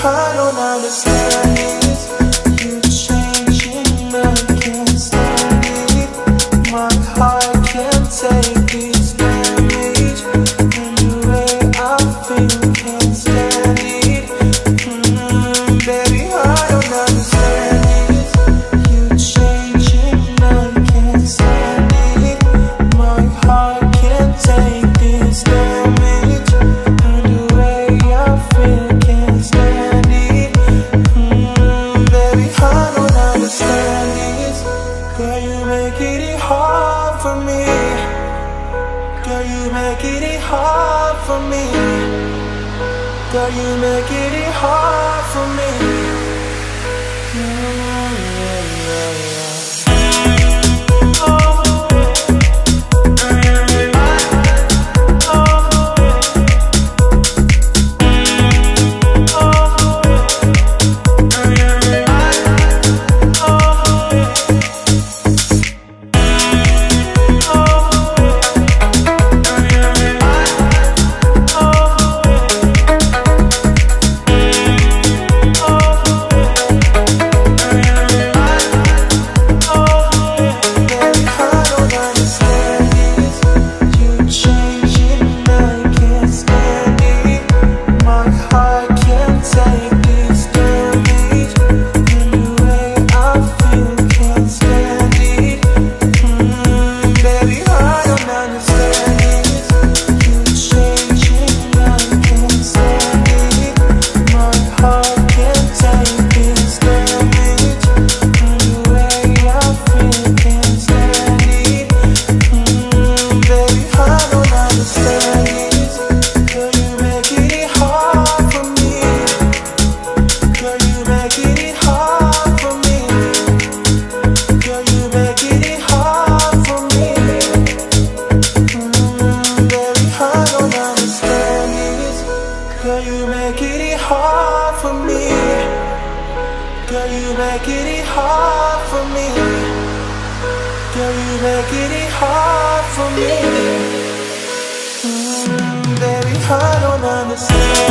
I don't understand this. You changing, I can't stand it. My heart can't take this damage, and the way I feel can't stand it. Baby, I don't understand this. You changing, I can't stand it. My heart can't take this damage, and the way I feel can't stand it. Baby, I don't understand this. Girl, you make it hard for me. Girl, you make it hard for me. Girl, you make it hard for me. Girl, you make it hard for me. Girl, you make it hard for me. Girl, you make it hard for me. Baby, I don't understand.